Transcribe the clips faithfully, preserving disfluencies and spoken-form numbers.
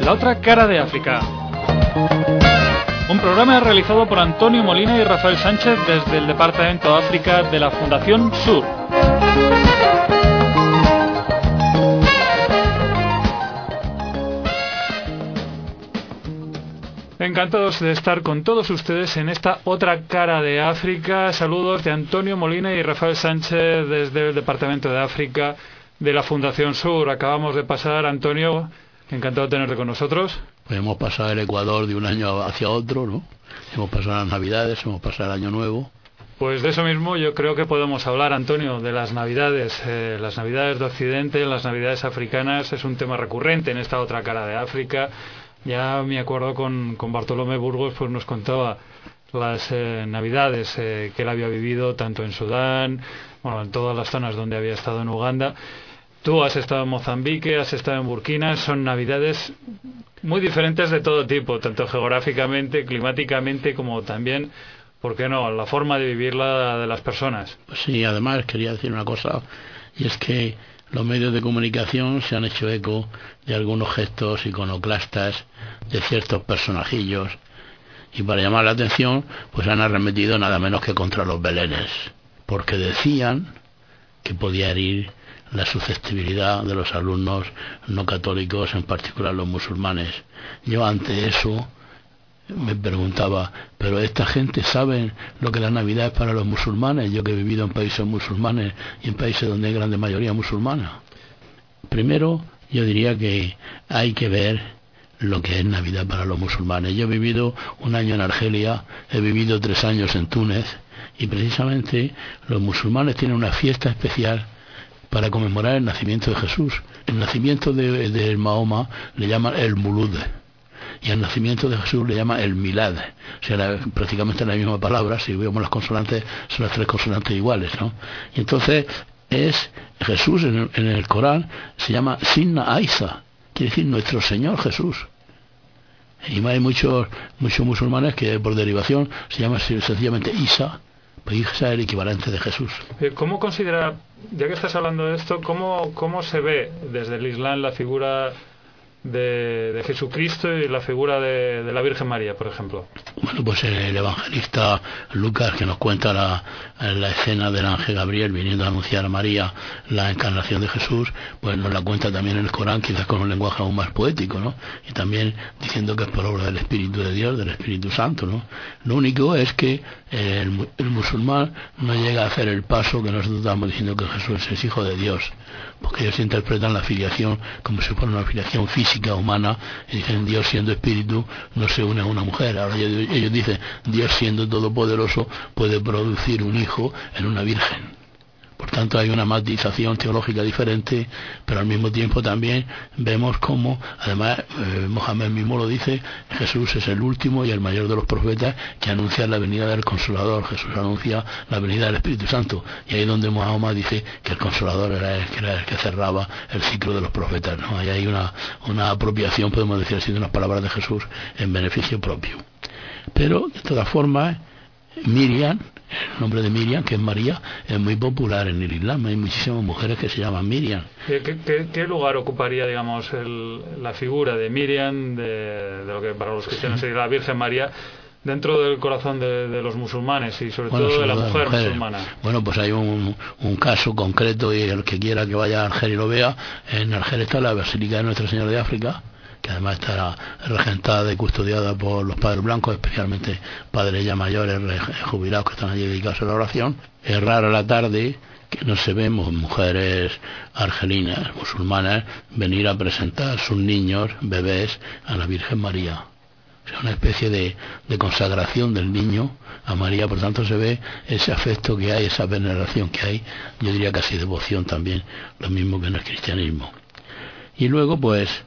La otra cara de África. Un programa realizado por Antonio Molina y Rafael Sánchez desde el Departamento de África de la Fundación Sur. Encantados de estar con todos ustedes en esta otra cara de África. Saludos de Antonio Molina y Rafael Sánchez desde el Departamento de África de la Fundación Sur. Acabamos de pasar, Antonio, encantado de tenerte con nosotros. Pues hemos pasado el Ecuador de un año hacia otro, ¿no? Hemos pasado las Navidades, hemos pasado el Año Nuevo. Pues de eso mismo yo creo que podemos hablar, Antonio, de las Navidades. Eh, las Navidades de Occidente, las Navidades africanas, es un tema recurrente en esta otra cara de África. Ya me acuerdo con, con Bartolomé Burgos, pues nos contaba las eh, Navidades eh, que él había vivido tanto en Sudán, bueno, en todas las zonas donde había estado en Uganda. Tú has estado en Mozambique, has estado en Burkina. Son Navidades muy diferentes de todo tipo, tanto geográficamente, climáticamente, como también, ¿por qué no?, la forma de vivirla de las personas. Pues sí, además quería decir una cosa, y es que los medios de comunicación se han hecho eco de algunos gestos iconoclastas de ciertos personajillos, y para llamar la atención pues han arremetido nada menos que contra los belenes, porque decían que podía herir la susceptibilidad de los alumnos no católicos, en particular los musulmanes. Yo ante eso me preguntaba, pero esta gente sabe lo que la Navidad es para los musulmanes, yo que he vivido en países musulmanes y en países donde hay grande mayoría musulmana. Primero, yo diría que hay que ver lo que es Navidad para los musulmanes. Yo he vivido un año en Argelia, he vivido tres años en Túnez, y precisamente los musulmanes tienen una fiesta especial para conmemorar el nacimiento de Jesús. El nacimiento de, de Mahoma le llaman el Mulud, y al nacimiento de Jesús le llama el Milad. O sea, la, prácticamente la misma palabra. Si vemos las consonantes, son las tres consonantes iguales, ¿no? Y entonces es Jesús en el, en el Corán se llama Sinna Isa, quiere decir nuestro Señor Jesús. Y hay muchos muchos musulmanes que por derivación se llaman sencillamente Isa, pues Isa es el equivalente de Jesús. ¿Cómo considera, ya que estás hablando de esto, cómo, cómo se ve desde el Islam la figura De, de Jesucristo y la figura de, de la Virgen María, por ejemplo? Bueno, pues el evangelista Lucas, que nos cuenta la, la escena del ángel Gabriel viniendo a anunciar a María la encarnación de Jesús, pues nos la cuenta también en el Corán, quizás con un lenguaje aún más poético, ¿no? Y también diciendo que es por obra del Espíritu de Dios, del Espíritu Santo, ¿no? Lo único es que el, el musulmán no llega a hacer el paso que nosotros estamos diciendo que Jesús es hijo de Dios, porque ellos interpretan la filiación como si fuera una filiación física, humana, y dicen Dios siendo espíritu no se une a una mujer. Ahora ellos, ellos dicen Dios siendo todopoderoso puede producir un hijo en una virgen. Por tanto hay una matización teológica diferente, pero al mismo tiempo también vemos cómo, además eh, Mohammed mismo lo dice, Jesús es el último y el mayor de los profetas que anuncia la venida del Consolador. Jesús anuncia la venida del Espíritu Santo, y ahí es donde Mohammed dice que el Consolador era el que, era el que cerraba el ciclo de los profetas, ¿no? Ahí hay una, una apropiación, podemos decir así, de unas palabras de Jesús en beneficio propio. Pero de todas formas, Miriam, el nombre de Miriam, que es María, es muy popular en el Islam. Hay muchísimas mujeres que se llaman Miriam. ¿Qué, qué, qué lugar ocuparía, digamos, el, la figura de Miriam, de, de lo que para los cristianos sería la Virgen María, dentro del corazón de, de los musulmanes y sobre bueno, todo de la mujer, mujer musulmana? Bueno, pues hay un, un caso concreto, y el que quiera que vaya a Argel y lo vea. En Argel está la Basílica de Nuestra Señora de África, que además estará regentada y custodiada por los padres blancos, especialmente padres ya mayores, jubilados, que están allí dedicados a la oración. Es rara la tarde que no se vemos mujeres argelinas, musulmanas, venir a presentar sus niños, bebés, a la Virgen María. O sea, una especie de, de consagración del niño a María. Por tanto se ve ese afecto que hay, esa veneración que hay, yo diría casi devoción también, lo mismo que en el cristianismo. Y luego pues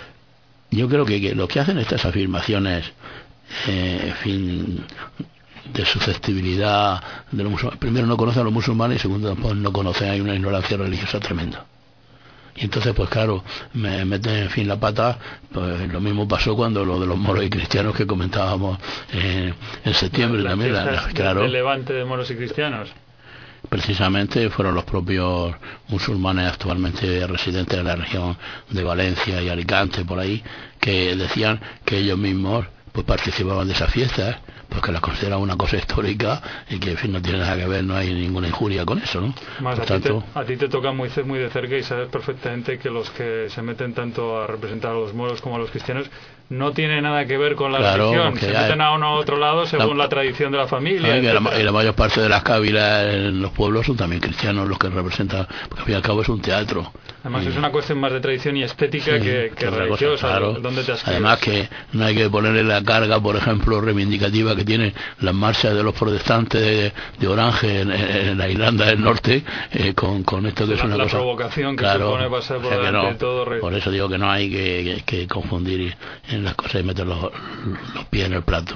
yo creo que, que lo que hacen estas afirmaciones, eh, en fin, de susceptibilidad de los musulmanes, primero no conocen a los musulmanes, y segundo pues no conocen, hay una ignorancia religiosa tremenda. Y entonces pues claro, me meten en fin la pata. Pues lo mismo pasó cuando lo de los moros y cristianos que comentábamos eh, en septiembre, la también la, la, claro, el levante de moros y cristianos. precisamente fueron los propios musulmanes actualmente residentes de la región de Valencia y Alicante, por ahí, que decían que ellos mismos pues participaban de esas fiestas porque las consideraban una cosa histórica y que en fin no tiene nada que ver, no hay ninguna injuria con eso, ¿no? Más por a, tanto, ti te, a ti te toca muy, muy de cerca y sabes perfectamente que los que se meten tanto a representar a los moros como a los cristianos no tiene nada que ver con la claro, religión, se meten a uno a otro lado según la, la tradición de la familia. Y la, y la mayor parte de las cávilas en los pueblos son también cristianos los que representan, porque al fin y al cabo es un teatro. Además y, es una cuestión más de tradición y estética sí, que, que religiosa, cosa, claro. ¿Dónde te Además que no hay que ponerle la carga, por ejemplo, reivindicativa que tienen las marchas de los protestantes de, de Orange en, en la Irlanda del Norte, eh, con, con esto que la, es una la cosa... La provocación que claro, supone pasar por o sea delante no, de todo... Re... Por eso digo que no hay que, que, que confundir en las cosas y meter los, los pies en el plato.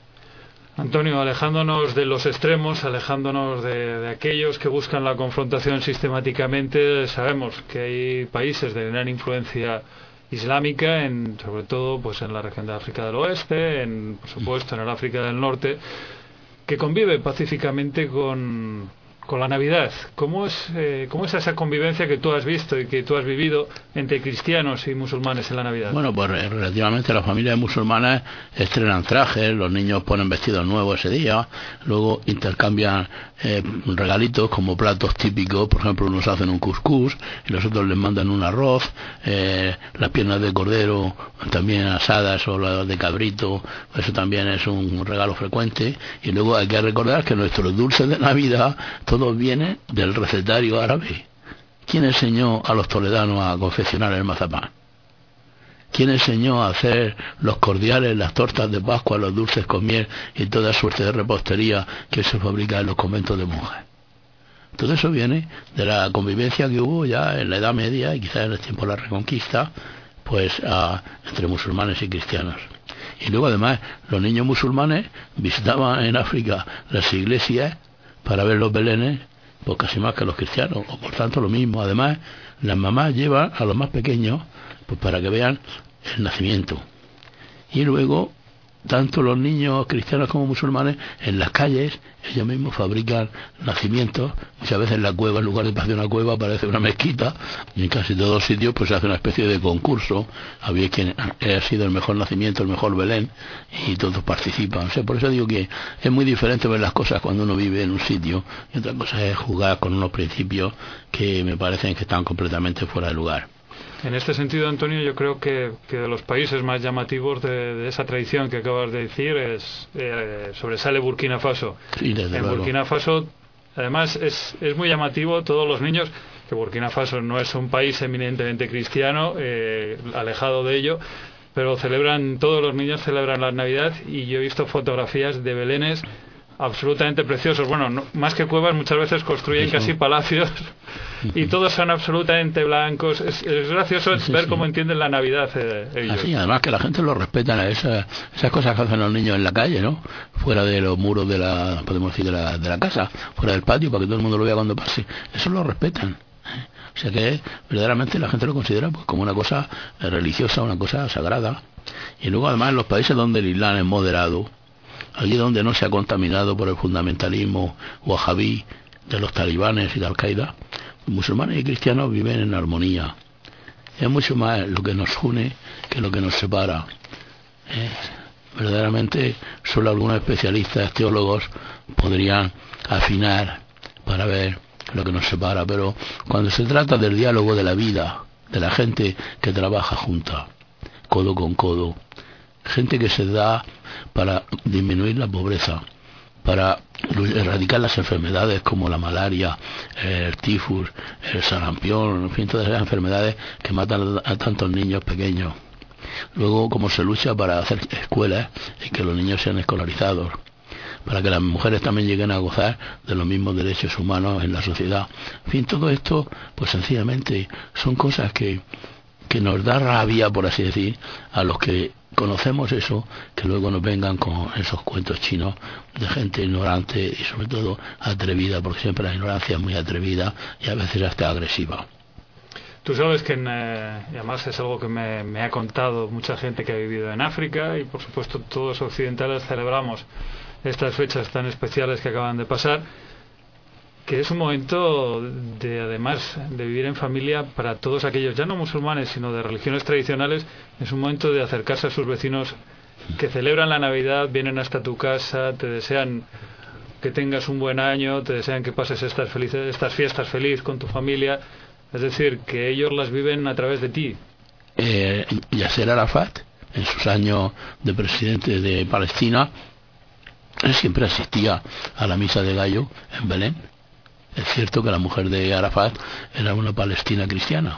Antonio, alejándonos de los extremos, alejándonos de, de aquellos que buscan la confrontación sistemáticamente, sabemos que hay países de gran influencia islámica, en, sobre todo pues en la región de África del Oeste, en, por supuesto en el África del Norte, que convive pacíficamente con, con la Navidad. ¿Cómo es, eh, ¿Cómo es esa convivencia que tú has visto y que tú has vivido entre cristianos y musulmanes en la Navidad? Bueno, pues relativamente las familias musulmanas estrenan trajes, los niños ponen vestidos nuevos ese día, luego intercambian eh, regalitos como platos típicos, por ejemplo unos hacen un cuscús y los otros les mandan un arroz, eh, las piernas de cordero también asadas o las de cabrito, eso también es un regalo frecuente. Y luego hay que recordar que nuestros dulces de Navidad todos vienen del recetario árabe. ¿Quién enseñó a los toledanos a confeccionar el mazapán? ¿Quién enseñó a hacer los cordiales, las tortas de Pascua, los dulces con miel y toda suerte de repostería que se fabrica en los conventos de monjas? Todo eso viene de la convivencia que hubo ya en la Edad Media y quizás en el tiempo de la Reconquista, pues a, entre musulmanes y cristianos. Y luego además los niños musulmanes visitaban en África las iglesias para ver los belenes, pues casi más que los cristianos, o por tanto lo mismo. Además, las mamás llevan a los más pequeños pues para que vean el nacimiento. Y luego, tanto los niños cristianos como musulmanes, en las calles, ellos mismos fabrican nacimientos. Muchas veces en la cueva, en lugar de parecer una cueva, parece una mezquita, y en casi todos sitios pues se hace una especie de concurso, a ver quién ha sido el mejor nacimiento, el mejor Belén, y todos participan. O sea, por eso digo que es muy diferente ver las cosas cuando uno vive en un sitio, y otra cosa es jugar con unos principios que me parecen que están completamente fuera de lugar. En este sentido, Antonio, yo creo que, que de los países más llamativos de, de esa tradición que acabas de decir es eh, sobresale Burkina Faso. Sí, desde en luego. Burkina Faso, además, es, es muy llamativo todos los niños, que Burkina Faso no es un país eminentemente cristiano, eh, alejado de ello, pero celebran, todos los niños celebran la Navidad, y yo he visto fotografías de belenes absolutamente preciosos. Bueno, no, más que cuevas, muchas veces construyen casi palacios y todos son absolutamente blancos. Es, es gracioso sí, ver sí. cómo entienden la Navidad eh, ellos. Así, además que la gente lo respeta, esas, esas cosas que hacen los niños en la calle, ¿no? Fuera de los muros de la, podemos decir, de la, de la casa, fuera del patio, para que todo el mundo lo vea cuando pase. Eso lo respetan. O sea que verdaderamente la gente lo considera pues como una cosa religiosa, una cosa sagrada. Y luego además en los países donde el Islam es moderado, allí donde no se ha contaminado por el fundamentalismo wahabí de los talibanes y de Al-Qaeda, musulmanes y cristianos viven en armonía. Es mucho más lo que nos une que lo que nos separa. Eh, verdaderamente solo algunos especialistas, teólogos, podrían afinar para ver lo que nos separa, pero cuando se trata del diálogo de la vida, de la gente que trabaja junta, codo con codo, gente que se da para disminuir la pobreza, para erradicar las enfermedades como la malaria, el tifus, el sarampión, en fin, todas esas enfermedades que matan a tantos niños pequeños. Luego, cómo se lucha para hacer escuelas y que los niños sean escolarizados, para que las mujeres también lleguen a gozar de los mismos derechos humanos en la sociedad. En fin, todo esto, pues sencillamente son cosas que, que nos da rabia, por así decir, a los que conocemos eso, que luego nos vengan con esos cuentos chinos de gente ignorante y sobre todo atrevida, porque siempre la ignorancia es muy atrevida y a veces hasta agresiva. Tú sabes que, en, eh, y además es algo que me, me ha contado mucha gente que ha vivido en África, y por supuesto todos occidentales celebramos estas fechas tan especiales que acaban de pasar, que es un momento de, además de vivir en familia para todos aquellos, ya no musulmanes, sino de religiones tradicionales, es un momento de acercarse a sus vecinos que celebran la Navidad, vienen hasta tu casa, te desean que tengas un buen año, te desean que pases estas felices, estas fiestas feliz con tu familia, es decir, que ellos las viven a través de ti. Eh, Yasser Arafat, en sus años de presidente de Palestina, él siempre asistía a la misa de gallo en Belén. Es cierto que la mujer de Arafat era una palestina cristiana.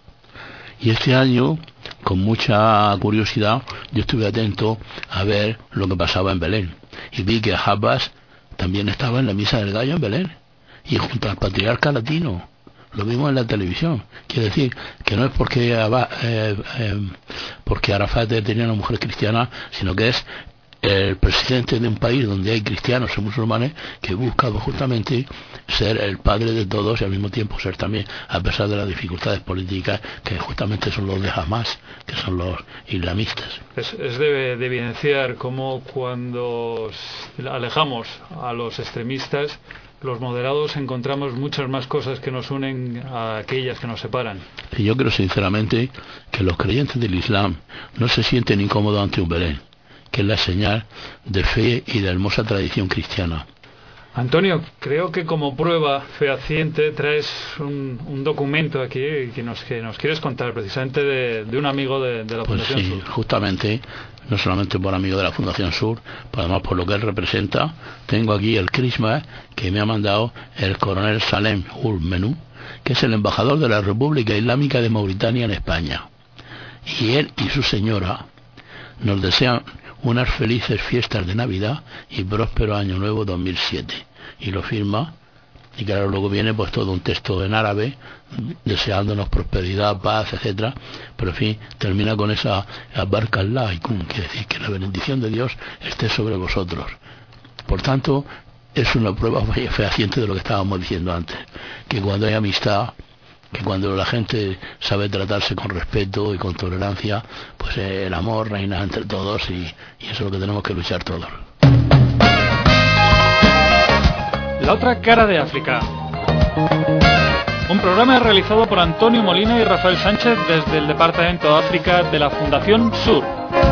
Y este año, con mucha curiosidad, yo estuve atento a ver lo que pasaba en Belén. Y vi que Abbas también estaba en la misa del gallo en Belén. Y junto al patriarca latino. Lo vimos en la televisión. Quiere decir que no es porque, eh, eh, porque Arafat tenía una mujer cristiana, sino que es el presidente de un país donde hay cristianos y musulmanes que busca justamente ser el padre de todos y al mismo tiempo ser también, a pesar de las dificultades políticas que justamente son los de Hamas, que son los islamistas. Es, es de, de evidenciar cómo cuando alejamos a los extremistas, los moderados, encontramos muchas más cosas que nos unen a aquellas que nos separan. Y yo creo sinceramente que los creyentes del Islam no se sienten incómodos ante un Belén, que es la señal de fe y de hermosa tradición cristiana. Antonio, creo que como prueba fehaciente traes un, un documento aquí que nos, que nos quieres contar precisamente de, de un amigo de, de la pues Fundación sí, Sur. Justamente, no solamente por amigo de la Fundación Sur, pero además por lo que él representa. Tengo aquí el crisma que me ha mandado el coronel Salem Ul Menú, que es el embajador de la República Islámica de Mauritania en España. Y él y su señora nos desean unas felices fiestas de Navidad y próspero año nuevo dos mil siete. Y lo firma, y claro, luego viene pues todo un texto en árabe deseándonos prosperidad, paz, etcétera. Pero en fin, termina con esa barca Allah, que decir que la bendición de Dios esté sobre vosotros. Por tanto, es una prueba fehaciente de lo que estábamos diciendo antes, que cuando hay amistad, que cuando la gente sabe tratarse con respeto y con tolerancia, pues eh, el amor reina entre todos y, y eso es lo que tenemos que luchar todos. La otra cara de África. Un programa realizado por Antonio Molina y Rafael Sánchez desde el Departamento de África de la Fundación Sur.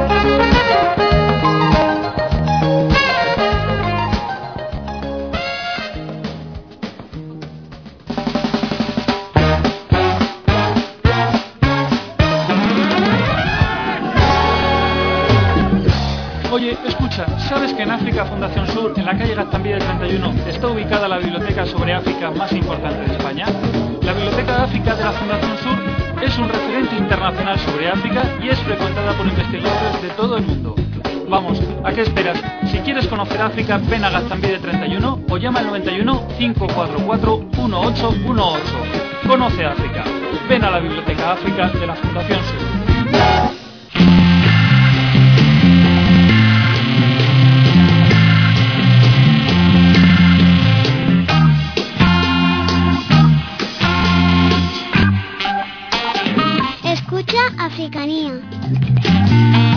Oye, escucha, ¿sabes que en África Fundación Sur, en la calle Gaztambide treinta y uno, está ubicada la biblioteca sobre África más importante de España? La Biblioteca de África de la Fundación Sur es un referente internacional sobre África y es frecuentada por investigadores de todo el mundo. Vamos, ¿a qué esperas? Si quieres conocer África, ven a Gaztambide treinta y uno o llama al noventa y uno, cinco cuatro cuatro, uno ocho uno ocho. Conoce África. Ven a la Biblioteca África de la Fundación Sur. Escucha Africanía.